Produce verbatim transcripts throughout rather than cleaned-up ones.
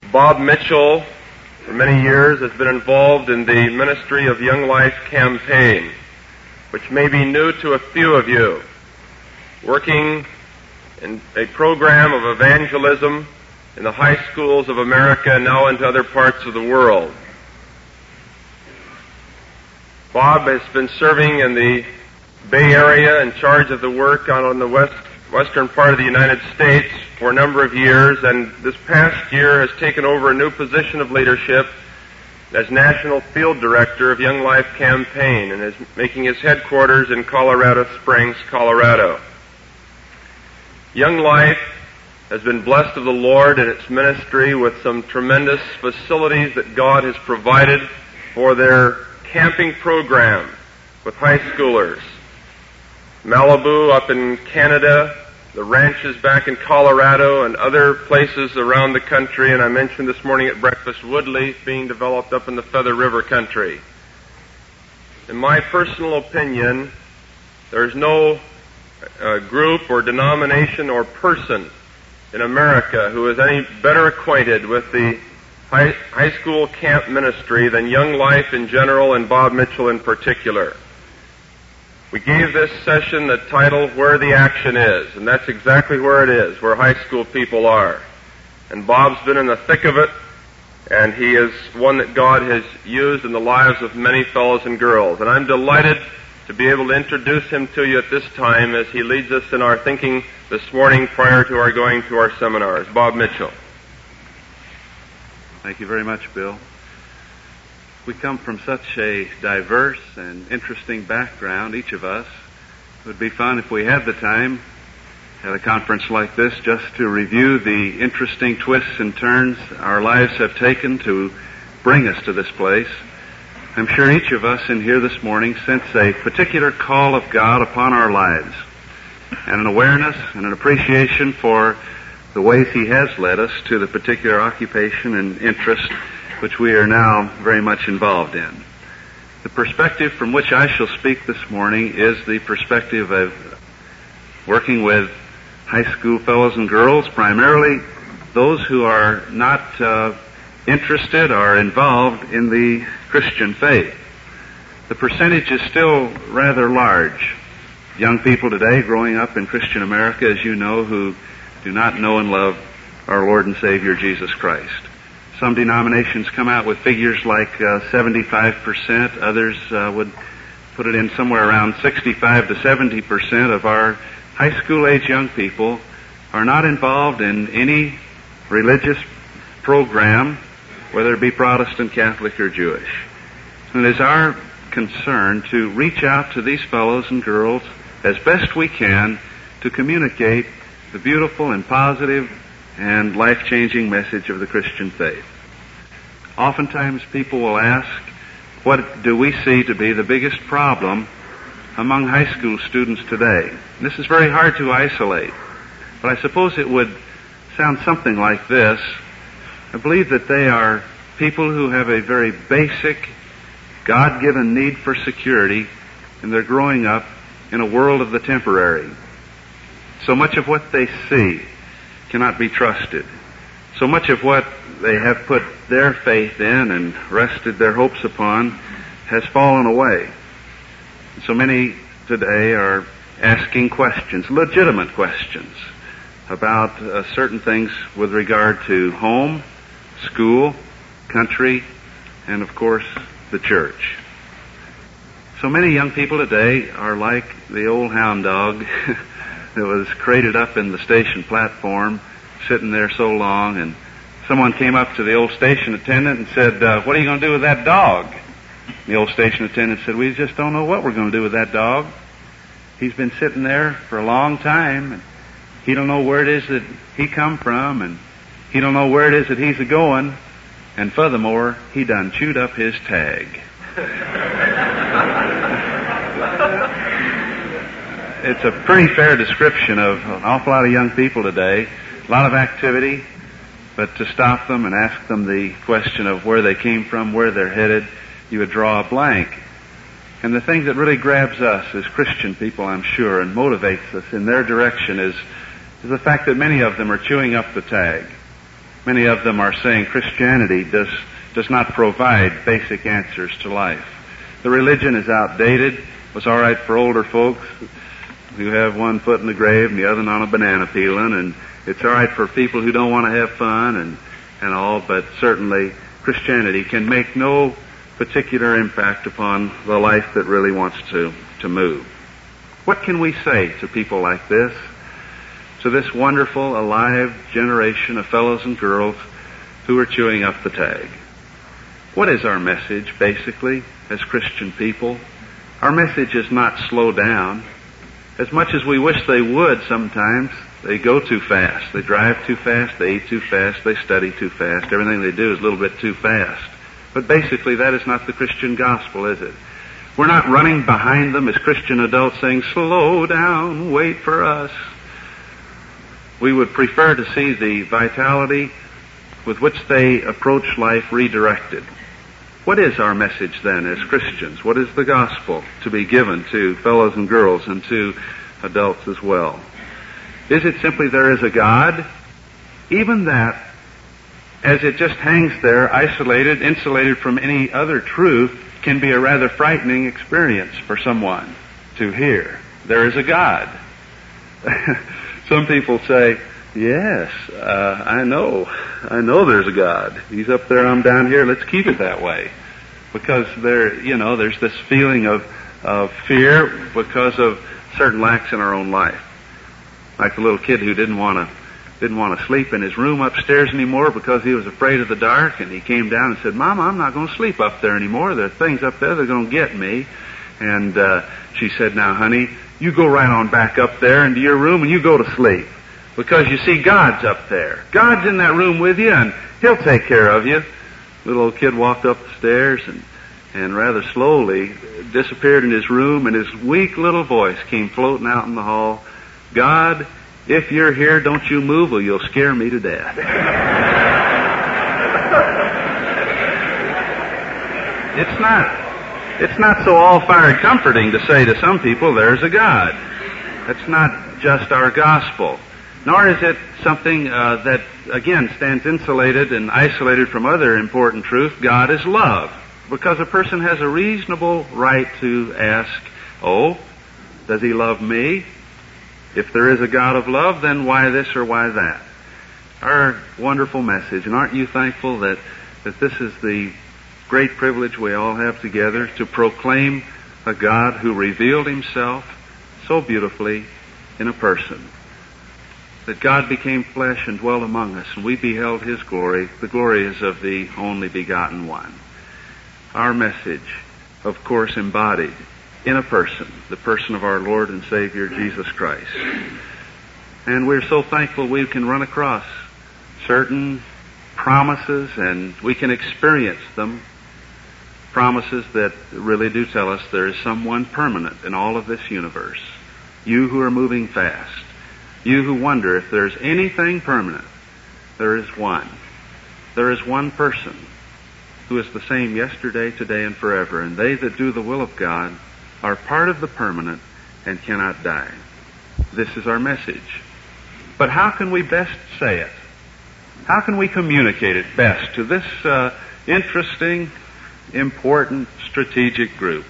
Bob Mitchell, for many years, has been involved in the Ministry of Young Life campaign, which may be new to a few of you, working in a program of evangelism in the high schools of America and now into other parts of the world. Bob has been serving in the Bay Area in charge of the work out on the west, western part of the United States for a number of years, and this past year has taken over a new position of leadership as National Field Director of Young Life Campaign and is making his headquarters in Colorado Springs, Colorado. Young Life has been blessed of the Lord in its ministry with some tremendous facilities that God has provided for their camping program with high schoolers. Malibu up in Canada, the ranches back in Colorado, and other places around the country, and I mentioned this morning at breakfast Woodleaf being developed up in the Feather River country. In my personal opinion, there is no uh, group or denomination or person in America who is any better acquainted with the high, high school camp ministry than Young Life in general and Bob Mitchell in particular. We gave this session the title, Where the Action Is, and that's exactly where it is, where high school people are. And Bob's been in the thick of it, and he is one that God has used in the lives of many fellows and girls. And I'm delighted to be able to introduce him to you at this time as he leads us in our thinking this morning prior to our going to our seminars. Bob Mitchell. Thank you very much, Bill. We come from such a diverse and interesting background, each of us. It would be fun if we had the time at a conference like this just to review the interesting twists and turns our lives have taken to bring us to this place. I'm sure each of us in here this morning sense a particular call of God upon our lives and an awareness and an appreciation for the ways He has led us to the particular occupation and interest which we are now very much involved in. The perspective from which I shall speak this morning is the perspective of working with high school fellows and girls, primarily those who are not uh, interested or involved in the Christian faith. The percentage is still rather large. Young people today growing up in Christian America, as you know, who do not know and love our Lord and Savior Jesus Christ. Some denominations come out with figures like uh, seventy-five percent. Others uh, would put it in somewhere around sixty-five to seventy percent of our high school age young people are not involved in any religious program, whether it be Protestant, Catholic, or Jewish. And it is our concern to reach out to these fellows and girls as best we can to communicate the beautiful and positive and life-changing message of the Christian faith. Oftentimes people will ask, what do we see to be the biggest problem among high school students today? And this is very hard to isolate, but I suppose it would sound something like this. I believe that they are people who have a very basic, God-given need for security, and they're growing up in a world of the temporary. So much of what they see cannot be trusted. So much of what they have put their faith in and rested their hopes upon has fallen away. So many today are asking questions, legitimate questions, about uh, certain things with regard to home, school, country, and of course the church. So many young people today are like the old hound dog that was crated up in the station platform, sitting there so long, and someone came up to the old station attendant and said, uh, what are you going to do with that dog? The old station attendant said, we just don't know what we're going to do with that dog. He's been sitting there for a long time, and he don't know where it is that he come from, and he don't know where it is that he's a-going, and furthermore, he done chewed up his tag. It's a pretty fair description of an awful lot of young people today, a lot of activity, but to stop them and ask them the question of where they came from, where they're headed, you would draw a blank. And the thing that really grabs us as Christian people, I'm sure, and motivates us in their direction is, is the fact that many of them are chewing up the tag. Many of them are saying Christianity does, does not provide basic answers to life. The religion is outdated. It was all right for older folks who have one foot in the grave and the other on a banana peeling, and it's all right for people who don't want to have fun and, and all, but certainly Christianity can make no particular impact upon the life that really wants to, to move. What can we say to people like this, to this wonderful, alive generation of fellows and girls who are chewing up the tag? What is our message, basically, as Christian people? Our message is not slow down. As much as we wish they would sometimes, they go too fast. They drive too fast, they eat too fast, they study too fast. Everything they do is a little bit too fast. But basically, that is not the Christian gospel, is it? We're not running behind them as Christian adults saying, slow down, wait for us. We would prefer to see the vitality with which they approach life redirected. What is our message then as Christians? What is the gospel to be given to fellows and girls and to adults as well? Is it simply there is a God? Even that, as it just hangs there, isolated, insulated from any other truth, can be a rather frightening experience for someone to hear. There is a God. Some people say, yes, uh, I know. I know there's a God. He's up there, I'm down here, let's keep it that way. Because there, you know, there's this feeling of, of fear because of certain lacks in our own life. Like the little kid who didn't want to didn't want to sleep in his room upstairs anymore because he was afraid of the dark, and he came down and said, Mama, I'm not going to sleep up there anymore. There are things up there that are going to get me. And uh, she said, now, honey, you go right on back up there into your room and you go to sleep. Because you see, God's up there. God's in that room with you, and He'll take care of you. Little old kid walked up the stairs and, and rather slowly disappeared in his room, and his weak little voice came floating out in the hall, God, if you're here, don't you move or you'll scare me to death. It's not, it's not so all-fired comforting to say to some people, there's a God. That's not just our gospel. Nor is it something uh, that, again, stands insulated and isolated from other important truth. God is love. Because a person has a reasonable right to ask, oh, does He love me? If there is a God of love, then why this or why that? Our wonderful message. And aren't you thankful that, that this is the great privilege we all have together to proclaim a God who revealed Himself so beautifully in a person? That God became flesh and dwelt among us, and we beheld His glory. The glory is of the only begotten one. Our message, of course, embodied in a person, the person of our Lord and Savior, Jesus Christ. And we're so thankful we can run across certain promises, and we can experience them. Promises that really do tell us there is someone permanent in all of this universe. You who are moving fast. You who wonder if there's anything permanent. There is one. There is one person who is the same yesterday, today, and forever. And they that do the will of God are part of the permanent and cannot die. This is our message. But how can we best say it? How can we communicate it best to this uh, interesting, important, strategic group?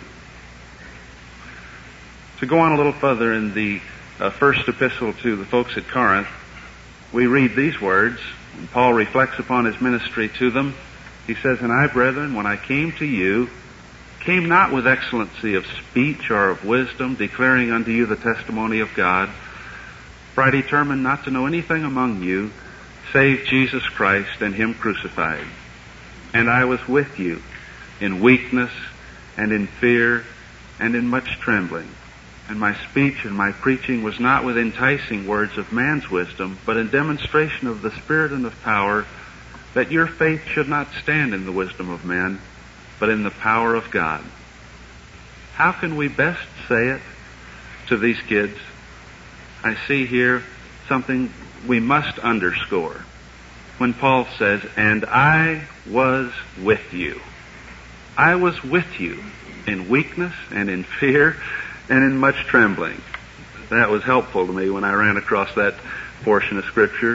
To go on a little further in the uh, first epistle to the folks at Corinth, we read these words, and Paul reflects upon his ministry to them. He says, And I, brethren, when I came to you, came not with excellency of speech or of wisdom, declaring unto you the testimony of God. For I determined not to know anything among you, save Jesus Christ and Him crucified. And I was with you in weakness and in fear and in much trembling. And my speech and my preaching was not with enticing words of man's wisdom, but in demonstration of the Spirit and of power, that your faith should not stand in the wisdom of men, but in the power of God. How can we best say it to these kids? I see here something we must underscore. When Paul says, and I was with you. I was with you in weakness and in fear and in much trembling. That was helpful to me when I ran across that portion of Scripture.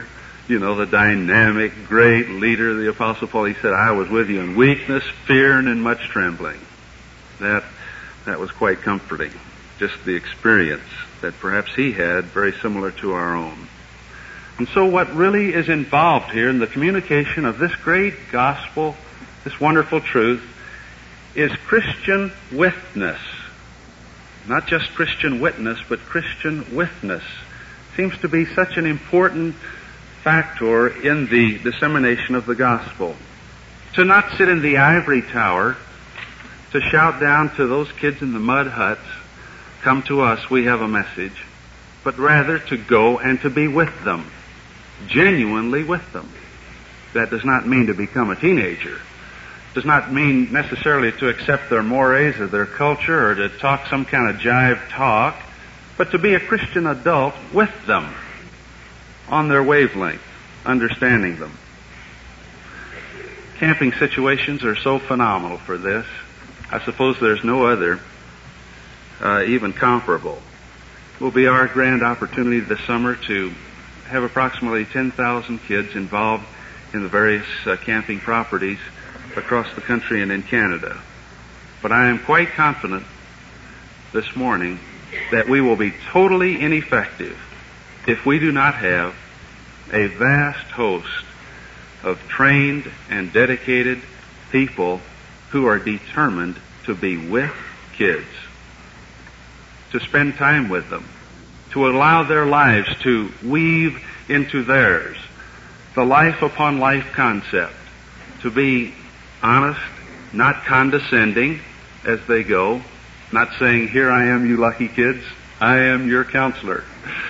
you know, the dynamic, great leader of the Apostle Paul. He said, I was with you in weakness, fear, and in much trembling. That, that was quite comforting. Just the experience that perhaps he had, very similar to our own. And so what really is involved here in the communication of this great gospel, this wonderful truth, is Christian witness. Not just Christian witness, but Christian witness. Seems to be such an important factor in the dissemination of the gospel. To not sit in the ivory tower, to shout down to those kids in the mud huts, come to us, we have a message, but rather to go and to be with them, genuinely with them. That does not mean to become a teenager. Does not mean necessarily to accept their mores or their culture or to talk some kind of jive talk, but to be a Christian adult with them, on their wavelength, understanding them. Camping situations are so phenomenal for this. I suppose there's no other uh, even comparable. It will be our grand opportunity this summer to have approximately ten thousand kids involved in the various uh, camping properties across the country and in Canada. But I am quite confident this morning that we will be totally ineffective if we do not have a vast host of trained and dedicated people who are determined to be with kids, to spend time with them, to allow their lives to weave into theirs, the life upon life concept, to be honest, not condescending as they go, not saying, here I am, you lucky kids, I am your counselor.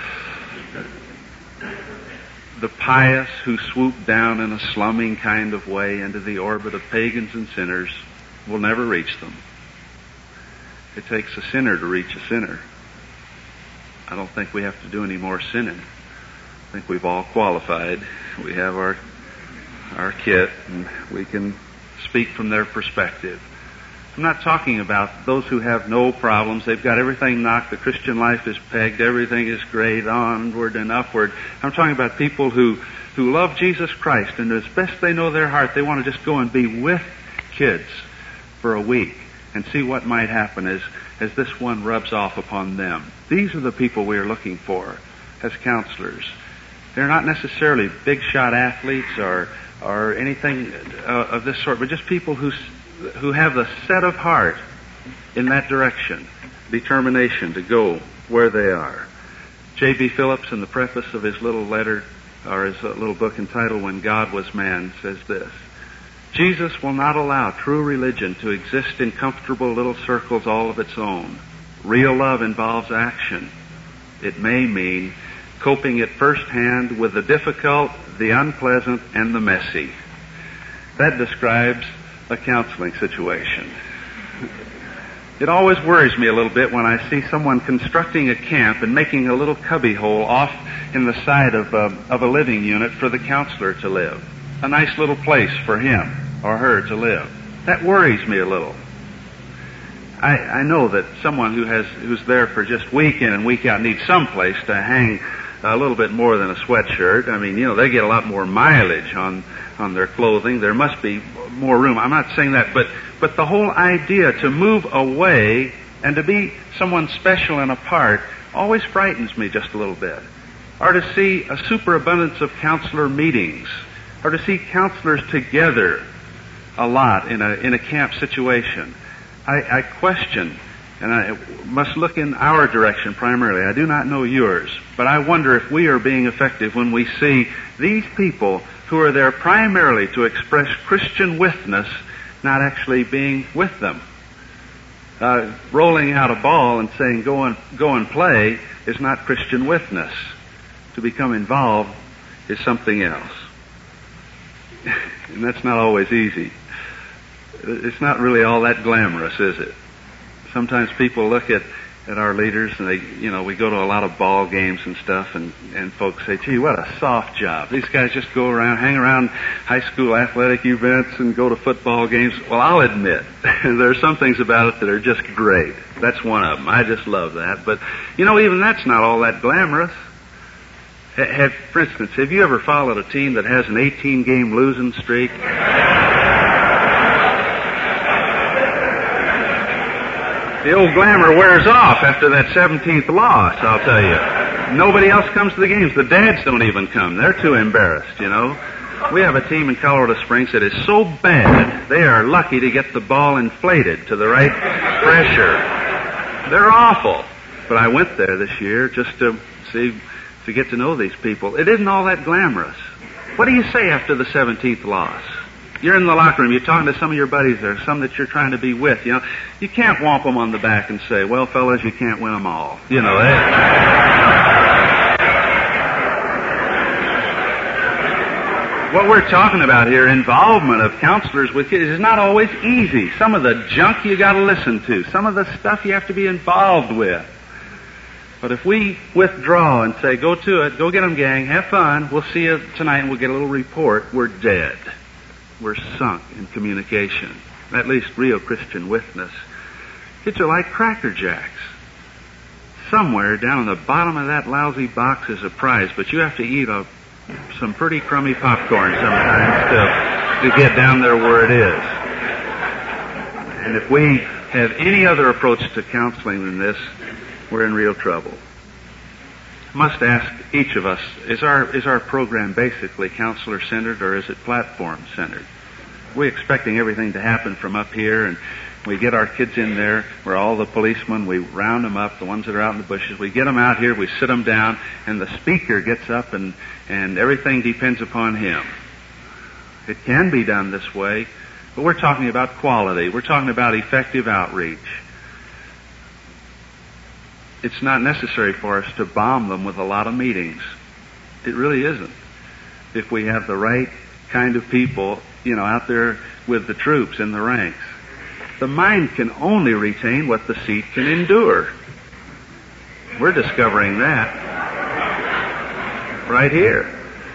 The pious who swoop down in a slumming kind of way into the orbit of pagans and sinners will never reach them. It takes a sinner to reach a sinner. I don't think we have to do any more sinning. I think we've all qualified. We have our our kit, and we can speak from their perspective. I'm not talking about those who have no problems. They've got everything knocked. The Christian life is pegged. Everything is great, onward and upward. I'm talking about people who, who love Jesus Christ, and as best they know their heart, they want to just go and be with kids for a week and see what might happen as, as this one rubs off upon them. These are the people we are looking for as counselors. They're not necessarily big-shot athletes or, or anything uh, of this sort, but just people who who have the set of heart in that direction, determination to go where they are. J B Phillips, in the preface of his little letter, or his little book entitled When God Was Man, says this: Jesus will not allow true religion to exist in comfortable little circles all of its own. Real love involves action. It may mean coping at first hand with the difficult, the unpleasant, and the messy. That describes a counseling situation. It always worries me a little bit when I see someone constructing a camp and making a little cubby hole off in the side of a, of a living unit for the counselor to live. A nice little place for him or her to live. That worries me a little. I, I know that someone who has who's there for just week in and week out needs some place to hang a little bit more than a sweatshirt. I mean, you know, they get a lot more mileage on on their clothing. There must be more room. I'm not saying that, but but the whole idea to move away and to be someone special and apart always frightens me just a little bit. Or to see a superabundance of counselor meetings, or to see counselors together a lot in a in a camp situation. I, I question, and I must look in our direction primarily. I do not know yours, but I wonder if we are being effective when we see these people who are there primarily to express Christian witness not actually being with them. Uh, rolling out a ball and saying go and go and play is not Christian witness. To become involved is something else. And that's not always easy. It's not really all that glamorous, is it? Sometimes people look at, at our leaders and they, you know, we go to a lot of ball games and stuff, and, and folks say, gee, what a soft job. These guys just go around, hang around high school athletic events and go to football games. Well, I'll admit, there are some things about it that are just great. That's one of them. I just love that. But, you know, even that's not all that glamorous. Have, for instance, have you ever followed a team that has an eighteen-game losing streak? The old glamour wears off after that seventeenth loss, I'll tell you. Nobody else comes to the games. The dads don't even come. They're too embarrassed, you know. We have a team in Colorado Springs that is so bad, they are lucky to get the ball inflated to the right pressure. They're awful. But I went there this year just to see, to get to know these people. It isn't all that glamorous. What do you say after the seventeenth loss? You're in the locker room, you're talking to some of your buddies there, some that you're trying to be with, you know. You can't whomp them on the back and say, well, fellas, you can't win them all. You know, that. What we're talking about here, involvement of counselors with kids, is not always easy. Some of the junk you gotta listen to, some of the stuff you have to be involved with. But if we withdraw and say, go to it, go get them, gang, have fun, we'll see you tonight and we'll get a little report, we're dead. We're sunk in communication. At least real Christian witness. Kids are like Cracker Jacks. Somewhere down on the bottom of that lousy box is a prize, but you have to eat a, some pretty crummy popcorn sometimes to, to get down there where it is. And if we have any other approach to counseling than this, we're in real trouble. I must ask each of us, is our is our program basically counselor-centered or is it platform-centered? We're expecting everything to happen from up here, and we get our kids in there, we're all the policemen, we round them up, the ones that are out in the bushes, we get them out here, we sit them down, and the speaker gets up and, and everything depends upon him. It can be done this way, but we're talking about quality. We're talking about effective outreach. It's not necessary for us to bomb them with a lot of meetings. It really isn't. If we have the right kind of people, you know, out there with the troops in the ranks. The mind can only retain what the seat can endure. We're discovering that right here.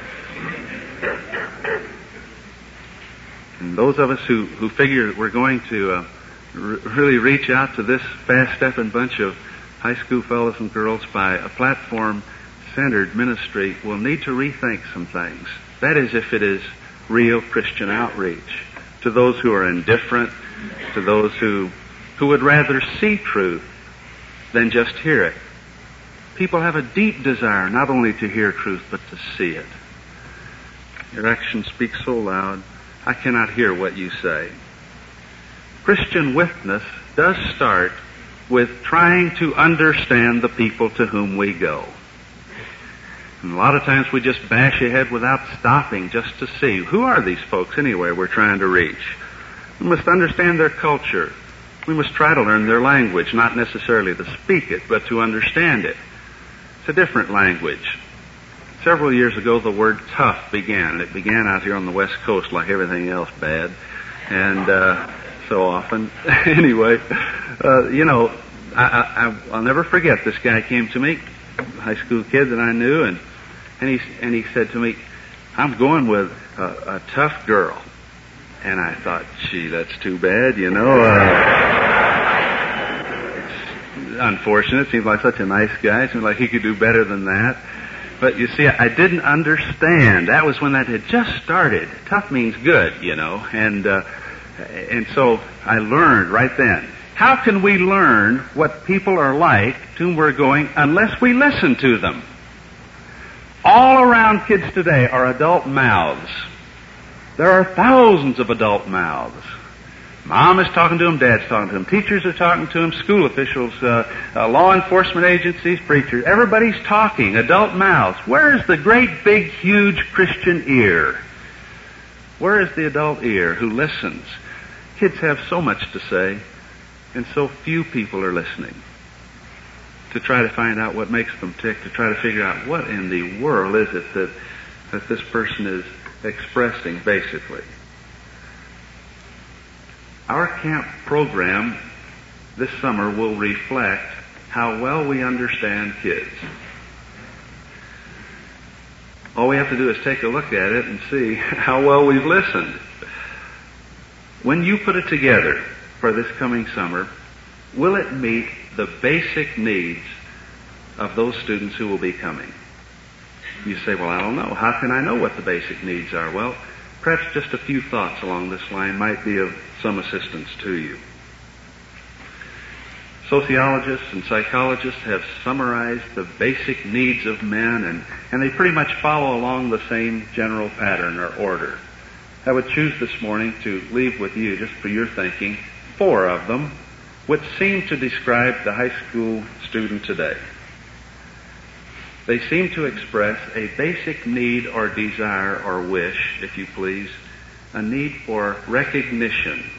And those of us who, who figure that we're going to uh, r- really reach out to this fast-stepping bunch of high school fellows and girls by a platform-centered ministry will need to rethink some things. That is, if it is real Christian outreach to those who are indifferent, to those who who would rather see truth than just hear it. People have a deep desire not only to hear truth, but to see it. Your actions speak so loud, I cannot hear what you say. Christian witness does start with trying to understand the people to whom we go. And a lot of times we just bash ahead without stopping just to see, who are these folks anyway we're trying to reach? We must understand their culture. We must try to learn their language, not necessarily to speak it, but to understand it. It's a different language. Several years ago, the word tough began, and it began out here on the West Coast like everything else bad. And, uh, so often. Anyway, uh, you know, I, I, I'll never forget this guy came to me, a high school kid that I knew, and, and he, and he said to me, I'm going with a, a tough girl. And I thought, gee, that's too bad, you know. Uh, it's unfortunate. Seemed like such a nice guy. Seemed like he could do better than that. But you see, I didn't understand. That was when that had just started. Tough means good, you know. And, uh, and so I learned right then. How can we learn what people are like to whom we're going unless we listen to them? All around kids today are adult mouths. There are thousands of adult mouths. Mom is talking to them, Dad's talking to them, teachers are talking to them, school officials, uh, uh, law enforcement agencies, preachers. Everybody's talking, adult mouths. Where is the great, big, huge Christian ear? Where is the adult ear who listens? Kids have so much to say, and so few people are listening to try to find out what makes them tick, to try to figure out what in the world is it that, that this person is expressing, basically. Our camp program this summer will reflect how well we understand kids. All we have to do is take a look at it and see how well we've listened. When you put it together for this coming summer, will it meet the basic needs of those students who will be coming? you say, well, I don't know. How can I know what the basic needs are? Well, perhaps just a few thoughts along this line might be of some assistance to you. Sociologists and psychologists have summarized the basic needs of men, and, and they pretty much follow along the same general pattern or order. I would choose this morning to leave with you, just for your thinking, four of them, which seem to describe the high school student today. They seem to express a basic need or desire or wish, if you please, a need for recognition.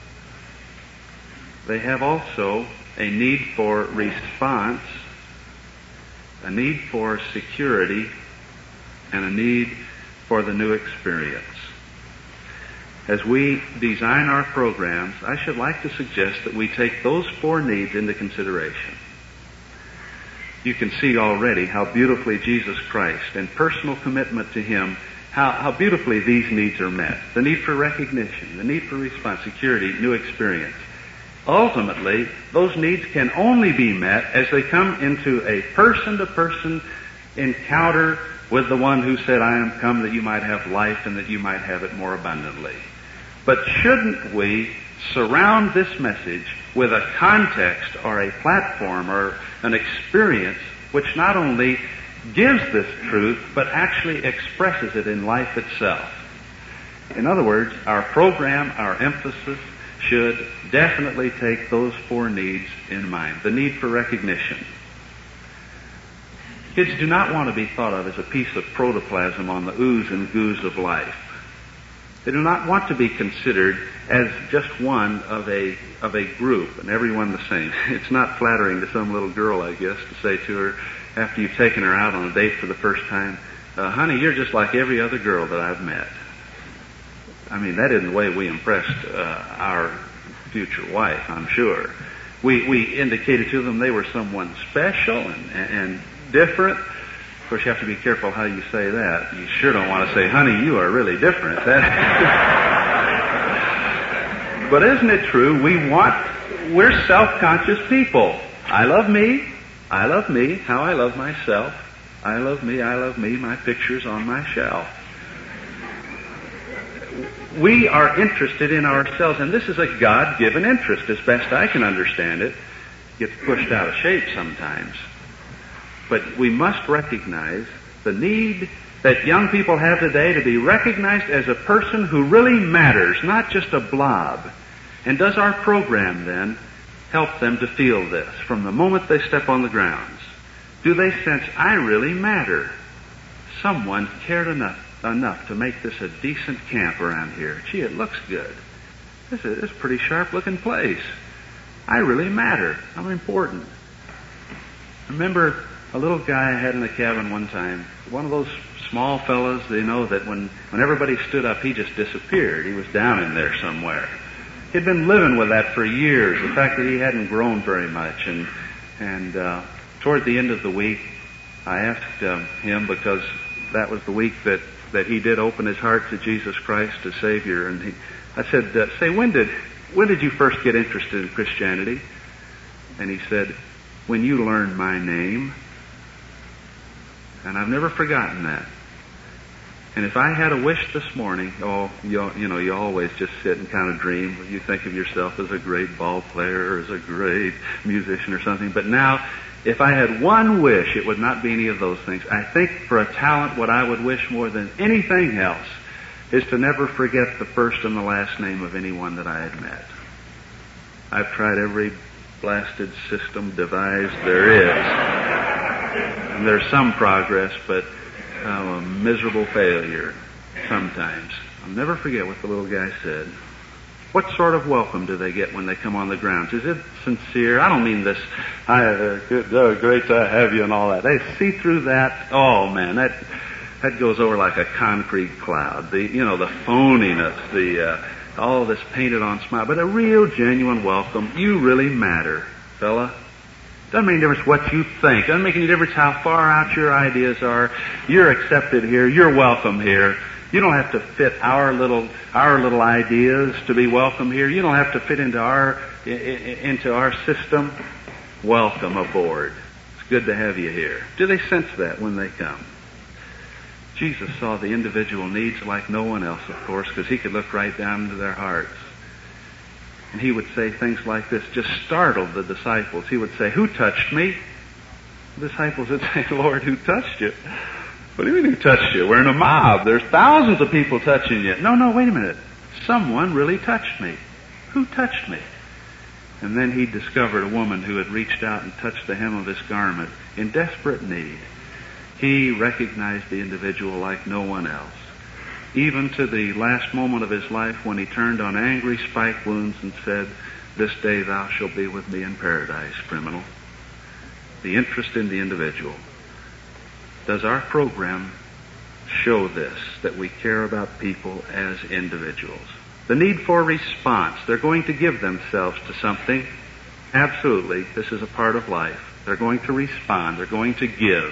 They have also a need for response, a need for security, and a need for the new experience. As we design our programs, I should like to suggest that we take those four needs into consideration. You can see already how beautifully Jesus Christ and personal commitment to Him, how, how beautifully these needs are met. The need for recognition, the need for response, security, new experience. Ultimately, those needs can only be met as they come into a person-to-person encounter with the one who said, I am come that you might have life and that you might have it more abundantly. But shouldn't we surround this message with a context or a platform or an experience which not only gives this truth, but actually expresses it in life itself? In other words, our program, our emphasis, should definitely take those four needs in mind. The need for recognition. Kids do not want to be thought of as a piece of protoplasm on the oohs and goos of life. They do not want to be considered as just one of a of a group and everyone the same. It's not flattering to some little girl, I guess, to say to her after you've taken her out on a date for the first time, uh, honey, you're just like every other girl that I've met. I mean, that isn't the way we impressed uh, our future wife, I'm sure. We we indicated to them they were someone special and, and different. Of course, you have to be careful how you say that. You sure don't want to say, honey, you are really different. That but isn't it true? We want, we're self-conscious people. I love me. I love me. How I love myself. I love me. I love me. My picture's on my shelf. We are interested in ourselves, and this is a God-given interest, as best I can understand it. Gets pushed out of shape sometimes. But we must recognize the need that young people have today to be recognized as a person who really matters, not just a blob. And does our program then help them to feel this from the moment they step on the grounds? Do they sense, I really matter? Someone cared enough enough to make this a decent camp around here. Gee, it looks good. This is, this is a pretty sharp-looking place. I really matter. I'm important. I remember a little guy I had in the cabin one time, one of those small fellas, they know that when, when everybody stood up, he just disappeared. He was down in there somewhere. He'd been living with that for years, the fact that he hadn't grown very much. And, and uh, toward the end of the week, I asked uh, him, because that was the week that that he did open his heart to Jesus Christ as Savior. And he, I said, uh, say, when did when did you first get interested in Christianity? And he said, when you learned my name. And I've never forgotten that. And if I had a wish this morning, oh, you, you know, you always just sit and kind of dream. You think of yourself as a great ball player or as a great musician or something. But now, if I had one wish, it would not be any of those things. I think for a talent, what I would wish more than anything else is to never forget the first and the last name of anyone that I had met. I've tried every blasted system devised there is. And there's some progress, but I'm a miserable failure sometimes. I'll never forget what the little guy said. What sort of welcome do they get when they come on the grounds? Is it sincere? I don't mean this, I, uh, good, uh, great to have you and all that. They see through that. Oh man, that that goes over like a concrete cloud. The you know the phoniness, the uh, all this painted on smile, but a real genuine welcome. You really matter, fella. Doesn't make any difference what you think. Doesn't make any difference how far out your ideas are. You're accepted here. You're welcome here. You don't have to fit our little our little ideas to be welcome here. You don't have to fit into our into our system. Welcome aboard. It's good to have you here. Do they sense that when they come? Jesus saw the individual needs like no one else, of course, because he could look right down into their hearts. And he would say things like this, just startled the disciples. He would say, "Who touched me?" The disciples would say, "Lord, who touched you?" "What do you mean who touched you? We're in a mob. There's thousands of people touching you." "No, no, wait a minute. Someone really touched me. Who touched me?" And then he discovered a woman who had reached out and touched the hem of his garment in desperate need. He recognized the individual like no one else. Even to the last moment of his life when he turned on angry spike wounds and said, "This day thou shalt be with me in paradise, criminal." The interest in the individual. Does our program show this, that we care about people as individuals? The need for response. They're going to give themselves to something. Absolutely. This is a part of life. They're going to respond. They're going to give.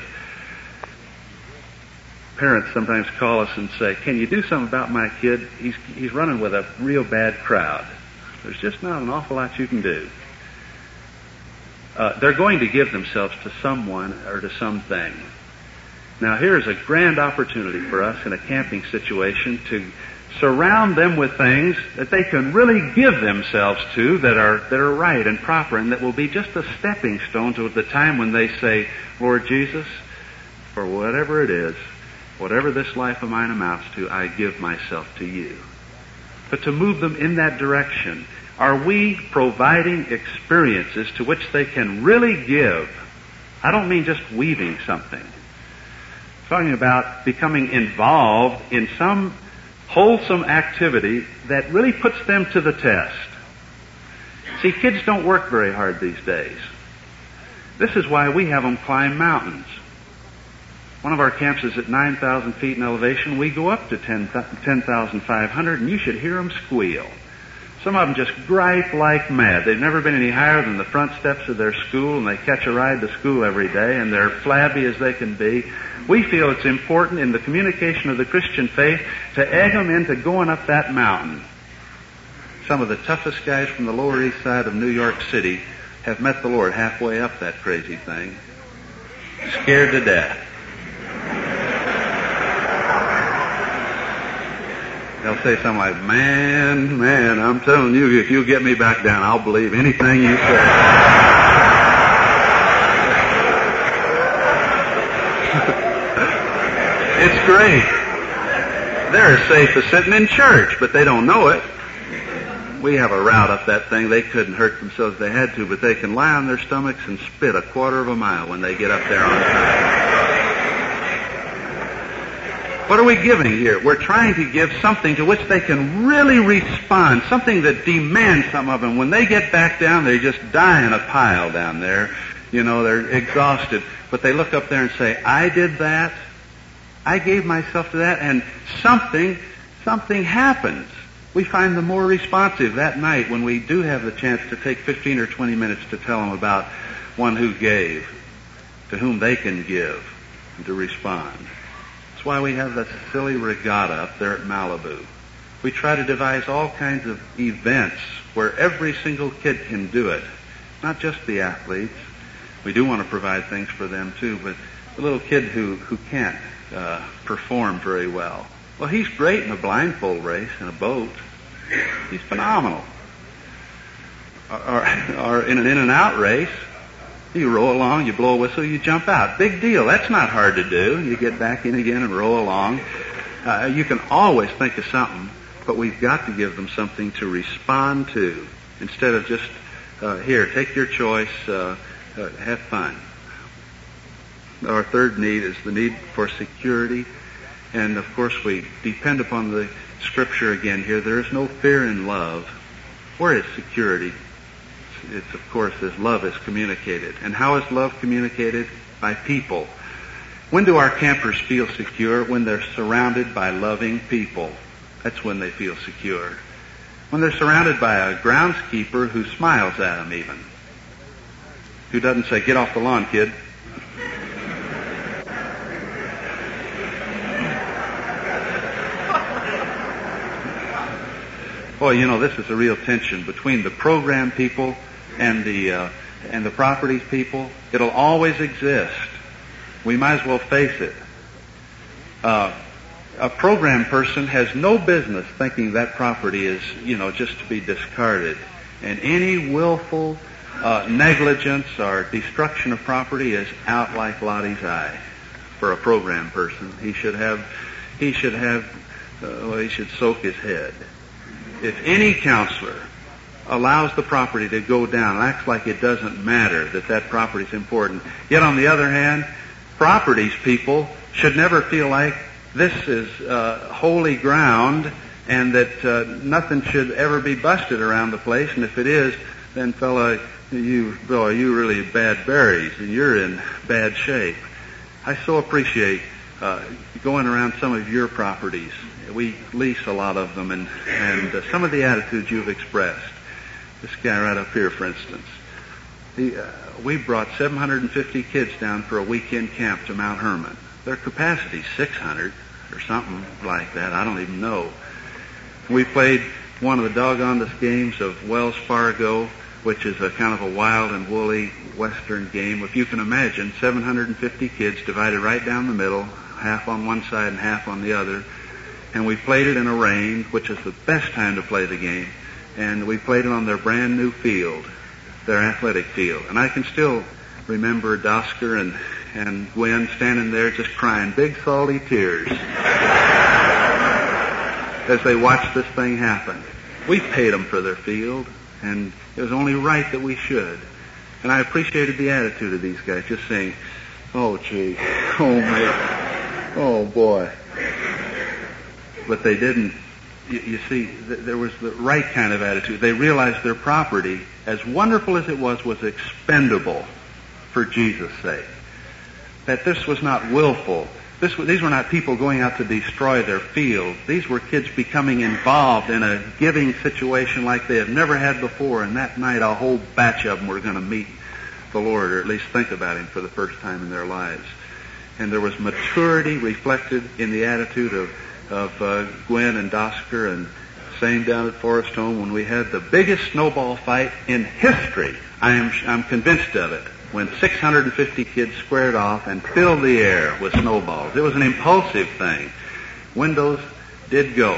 Parents sometimes call us and say, "Can you do something about my kid? He's, he's running with a real bad crowd." There's just not an awful lot you can do. Uh, they're going to give themselves to someone or to something. Now here's a grand opportunity for us in a camping situation to surround them with things that they can really give themselves to that are that are right and proper, and that will be just a stepping stone to the time when they say, "Lord Jesus, for whatever it is, whatever this life of mine amounts to, I give myself to you." But to move them in that direction, are we providing experiences to which they can really give? I don't mean just weaving something. I'm talking about becoming involved in some wholesome activity that really puts them to the test. See, kids don't work very hard these days. This is why we have them climb mountains. One of our camps is at nine thousand feet in elevation. We go up to ten thousand five hundred, and you should hear them squeal. Some of them just gripe like mad. They've never been any higher than the front steps of their school, and they catch a ride to school every day, and they're flabby as they can be. We feel it's important in the communication of the Christian faith to egg them into going up that mountain. Some of the toughest guys from the Lower East Side of New York City have met the Lord halfway up that crazy thing, scared to death. They'll say something like, "Man, man, I'm telling you, if you get me back down, I'll believe anything you say." It's great. They're as safe as sitting in church, but they don't know it. We have a route up that thing. They couldn't hurt themselves if they had to, but they can lie on their stomachs and spit a quarter of a mile when they get up there on time. What are we giving here? We're trying to give something to which they can really respond, something that demands some of them. When they get back down, they just die in a pile down there. You know, they're exhausted. But they look up there and say, "I did that. I gave myself to that," and something, something happens. We find them more responsive that night when we do have the chance to take fifteen or twenty minutes to tell them about one who gave, to whom they can give, and to respond. That's why we have that silly regatta up there at Malibu. We try to devise all kinds of events where every single kid can do it, not just the athletes. We do want to provide things for them too, but the little kid who, who can't uh, perform very well, well, he's great in a blindfold race in a boat. He's phenomenal. Or, or, or in an in-and-out race, you row along, you blow a whistle, you jump out. Big deal. That's not hard to do. You get back in again and row along. Uh, you can always think of something, but we've got to give them something to respond to instead of just, uh, here, take your choice, uh, uh, have fun. Our third need is the need for security. And, of course, we depend upon the Scripture again here. There is no fear in love. Where is security? It's, of course, as love is communicated. And how is love communicated? By people. When do our campers feel secure? When they're surrounded by loving people. That's when they feel secure. When they're surrounded by a groundskeeper who smiles at them even. Who doesn't say, "Get off the lawn, kid." Boy, you know, this is a real tension between the program people and the uh, and the properties people. It'll always exist. We might as well face it. Uh, a program person has no business thinking that property is, you know, just to be discarded. And any willful uh, negligence or destruction of property is out like Lottie's eye for a program person. He should have, he should have, uh, well, he should soak his head. If any counselor allows the property to go down, acts like it doesn't matter that that property is important, yet on the other hand, properties people should never feel like this is uh, holy ground and that uh, nothing should ever be busted around the place, and if it is, then fella, you, boy, you really bad berries, and you're in bad shape. I so appreciate uh, going around some of your properties. We lease a lot of them, and, and uh, some of the attitudes you've expressed. This guy right up here, for instance. He, uh, we brought seven hundred fifty kids down for a weekend camp to Mount Hermon. Their capacity is six hundred or something like that. I don't even know. We played one of the doggonedest games of Wells Fargo, which is a kind of a wild and woolly Western game. If you can imagine, seven hundred fifty kids divided right down the middle, half on one side and half on the other. And we played it in a rain, which is the best time to play the game. And we played it on their brand new field, their athletic field. And I can still remember Dosker and, and Gwen standing there just crying big salty tears as they watched this thing happen. We paid them for their field, and it was only right that we should. And I appreciated the attitude of these guys, just saying, oh, gee, oh, man, oh, boy. But they didn't. You, you see, th- there was the right kind of attitude. They realized their property, as wonderful as it was, was expendable for Jesus' sake. That this was not willful. This, these were not people going out to destroy their field. These were kids becoming involved in a giving situation like they had never had before. And that night, a whole batch of them were going to meet the Lord, or at least think about Him for the first time in their lives. And there was maturity reflected in the attitude of of uh, Gwen and Dosker, and same down at Forest Home when we had the biggest snowball fight in history. I am I'm convinced of it. When six hundred fifty kids squared off and filled the air with snowballs. It was an impulsive thing. Windows did go.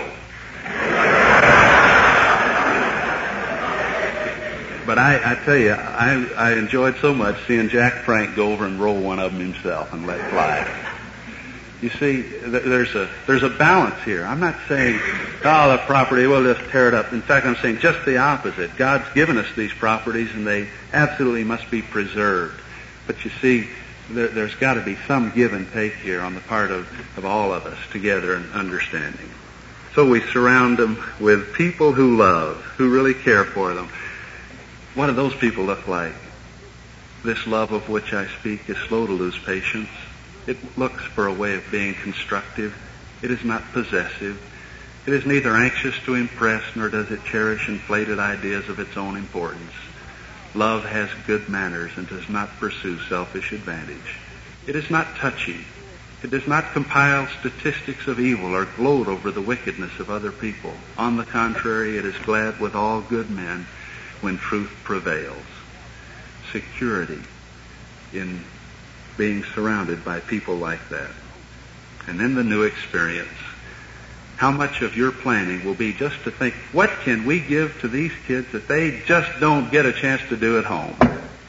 But I, I tell you, I, I enjoyed so much seeing Jack Frank go over and roll one of them himself and let fly. You see, there's a there's a balance here. I'm not saying, oh, the property, we'll just tear it up. In fact, I'm saying just the opposite. God's given us these properties, and they absolutely must be preserved. But you see, there, there's got to be some give and take here on the part of, of all of us together in understanding. So we surround them with people who love, who really care for them. What do those people look like? This love of which I speak is slow to lose patience. It looks for a way of being constructive. It is not possessive. It is neither anxious to impress, nor does it cherish inflated ideas of its own importance. Love has good manners and does not pursue selfish advantage. It is not touchy. It does not compile statistics of evil or gloat over the wickedness of other people. On the contrary, it is glad with all good men when truth prevails. Security in being surrounded by people like that. And then the new experience. How much of your planning will be just to think, what can we give to these kids that they just don't get a chance to do at home?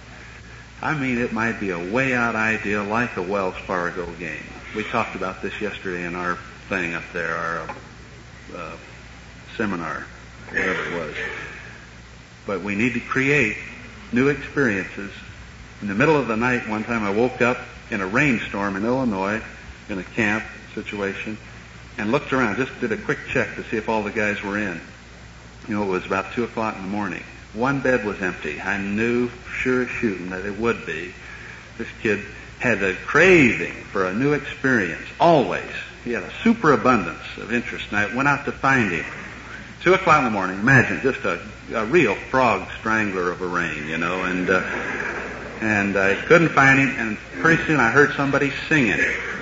I mean, it might be a way out idea like a Wells Fargo game. We talked about this yesterday in our thing up there, our uh, seminar, whatever it was. But we need to create new experiences. In the middle of the night, one time I woke up in a rainstorm in Illinois, in a camp situation, and looked around, just did a quick check to see if all the guys were in. You know, it was about two o'clock in the morning. One bed was empty. I knew, sure as shooting, that it would be. This kid had a craving for a new experience, always. He had a superabundance of interest, and I went out to find him. Two o'clock in the morning, imagine, just a, a real frog strangler of a rain, you know, and... Uh, And I couldn't find him, and pretty soon I heard somebody singing.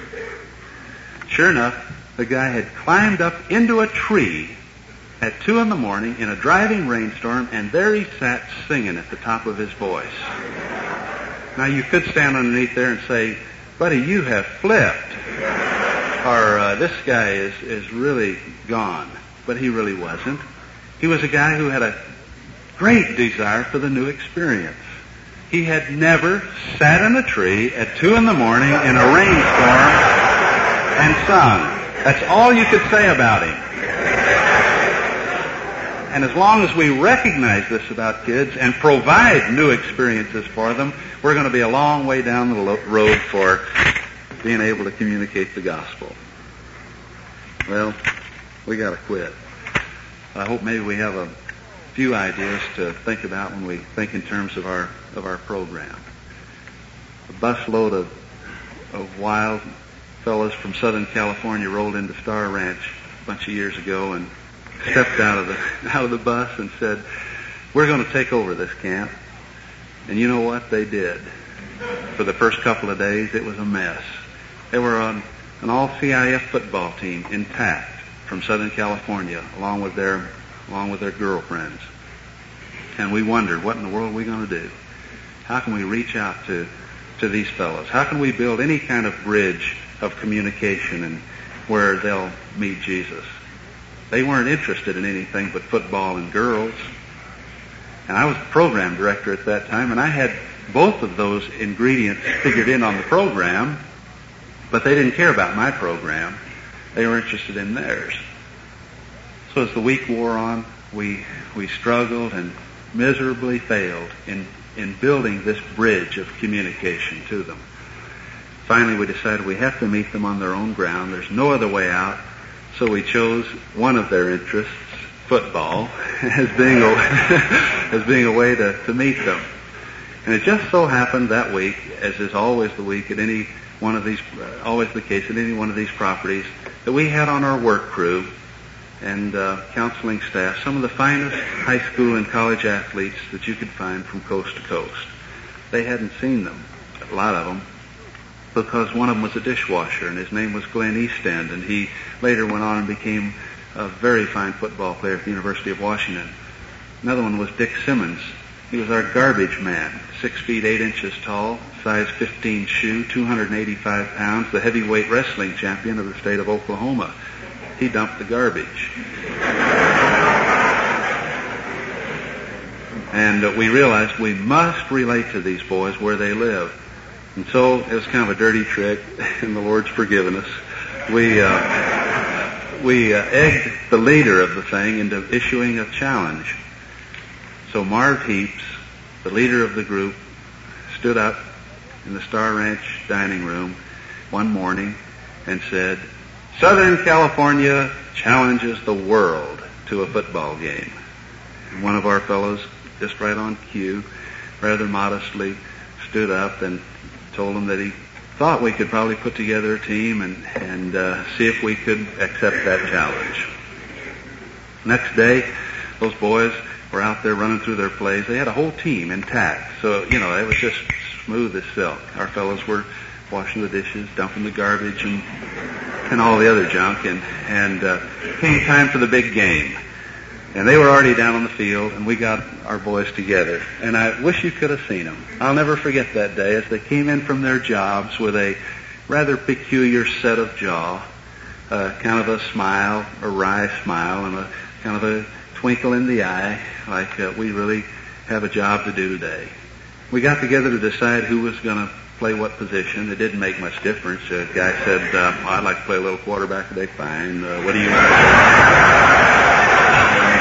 Sure enough, the guy had climbed up into a tree at two in the morning in a driving rainstorm, and there he sat singing at the top of his voice. Now you could stand underneath there and say, buddy, you have flipped. or uh, this guy is, is really gone. But he really wasn't. He was a guy who had a great desire for the new experience. He had never sat in a tree at two in the morning in a rainstorm and sung. That's all you could say about him. And as long as we recognize this about kids and provide new experiences for them, we're going to be a long way down the lo- road for being able to communicate the gospel. Well, we got to quit. I hope maybe we have a few ideas to think about when we think in terms of our of our program. A busload of of wild fellows from Southern California rolled into Star Ranch a bunch of years ago and stepped out of the out of the bus and said, "We're going to take over this camp." And you know what? They did. For the first couple of days, it was a mess. They were on an all-C I F football team intact from Southern California, along with their along with their girlfriends. And we wondered, what in the world are we going to do? How can we reach out to to these fellows? How can we build any kind of bridge of communication and where they'll meet Jesus? They weren't interested in anything but football and girls. And I was the program director at that time, and I had both of those ingredients figured in on the program, but they didn't care about my program. They were interested in theirs. So as the week wore on, we we struggled and miserably failed in, in building this bridge of communication to them. Finally, we decided we have to meet them on their own ground. There's no other way out. So we chose one of their interests, football, as being a, as being a way to, to meet them. And it just so happened that week, as is always the week at any one of these, uh, always the case at any one of these properties, that we had on our work crew and uh, counseling staff some of the finest high school and college athletes that you could find from coast to coast. They hadn't seen them, a lot of them, because one of them was a dishwasher, and his name was Glenn Eastend, and he later went on and became a very fine football player at the University of Washington. Another one was Dick Simmons. He was our garbage man, six feet eight inches tall, size fifteen shoe, two hundred eighty-five pounds, the heavyweight wrestling champion of the state of Oklahoma. He dumped the garbage. And uh, we realized we must relate to these boys where they live. And so it was kind of a dirty trick, and the Lord's forgiven us. We uh, we uh, egged the leader of the thing into issuing a challenge. So Marv Heaps, the leader of the group, stood up in the Star Ranch dining room one morning and said, "Southern California challenges the world to a football game." And one of our fellows, just right on cue, rather modestly stood up and told him that he thought we could probably put together a team and, and uh, see if we could accept that challenge. Next day, those boys were out there running through their plays. They had a whole team intact. So, you know, it was just smooth as silk. Our fellows were washing the dishes, dumping the garbage, and and all the other junk. And, and uh, came time for the big game. And they were already down on the field, and we got our boys together. And I wish you could have seen them. I'll never forget that day as they came in from their jobs with a rather peculiar set of jaw, uh, kind of a smile, a wry smile, and a kind of a twinkle in the eye, like uh, we really have a job to do today. We got together to decide who was going to play what position. It didn't make much difference. A guy said, uh, well, I'd like to play a little quarterback today. Fine. Uh, what do you want to do? And,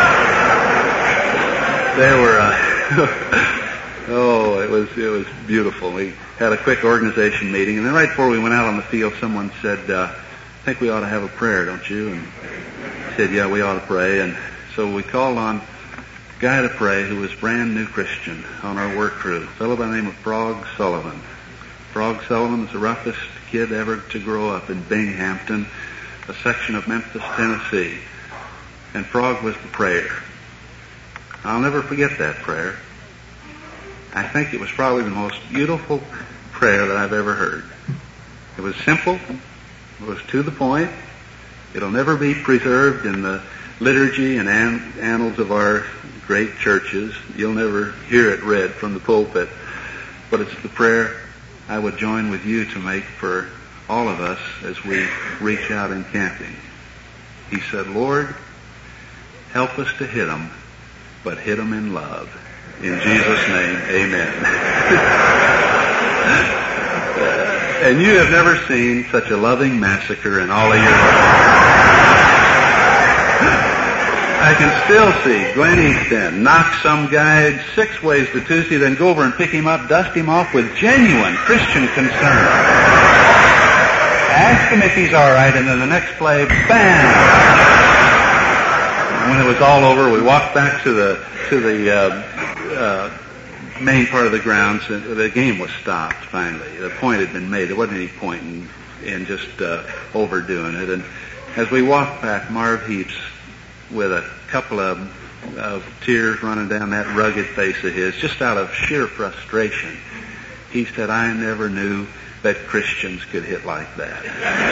uh, they were, uh, oh, it was, it was beautiful. We had a quick organization meeting, and then right before we went out on the field, someone said, uh, I think we ought to have a prayer, don't you? And I said, yeah, we ought to pray. And so we called on a guy to pray who was brand new Christian on our work crew, a fellow by the name of Frog Sullivan. Frog Sullivan was the roughest kid ever to grow up in Binghamton, a section of Memphis, Tennessee. And Frog was the prayer. I'll never forget that prayer. I think it was probably the most beautiful prayer that I've ever heard. It was simple. It was to the point. It'll never be preserved in the liturgy and an- annals of our great churches. You'll never hear it read from the pulpit. But it's the prayer I would join with you to make for all of us as we reach out in camping. He said, Lord, help us to hit them, but hit them in love. In Jesus' name, amen. And you have never seen such a loving massacre in all of your life. I can still see Glenn Easton knock some guy six ways to Tuesday, then go over and pick him up, dust him off with genuine Christian concern. Ask him if he's all right, and then the next play, bam! When it was all over, we walked back to the to the uh, uh, main part of the grounds, and the game was stopped finally. The point had been made. There wasn't any point in, in just uh, overdoing it. And as we walked back, Marv Heaps, with a couple of, of tears running down that rugged face of his, just out of sheer frustration, he said, I never knew that Christians could hit like that.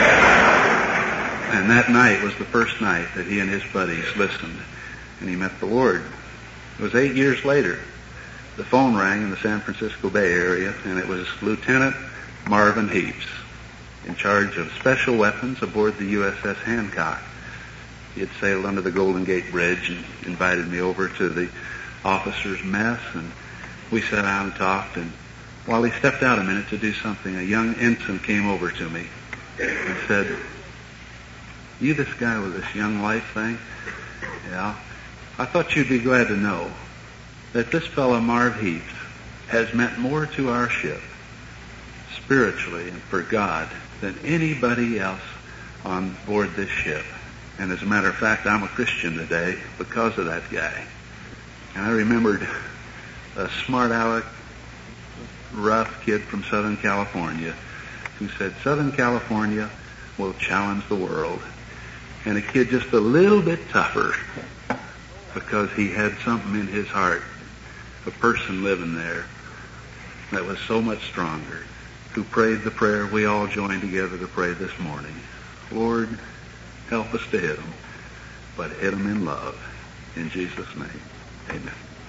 And that night was the first night that he and his buddies listened, and he met the Lord. It was eight years later. The phone rang in the San Francisco Bay Area, and it was Lieutenant Marvin Heaps, in charge of special weapons aboard the U S S Hancock. He had sailed under the Golden Gate Bridge and invited me over to the officers' mess, and we sat down and talked, and while he stepped out a minute to do something, a young ensign came over to me and said, you this guy with this young life thing? Yeah. I thought you'd be glad to know that this fellow Marv Heaps has meant more to our ship, spiritually and for God, than anybody else on board this ship. And as a matter of fact, I'm a Christian today because of that guy. And I remembered a smart aleck, rough kid from Southern California who said, Southern California will challenge the world. And a kid just a little bit tougher because he had something in his heart, a person living there that was so much stronger, who prayed the prayer we all joined together to pray this morning. Lord, help us to hit them, but hit them in love. In Jesus' name, amen.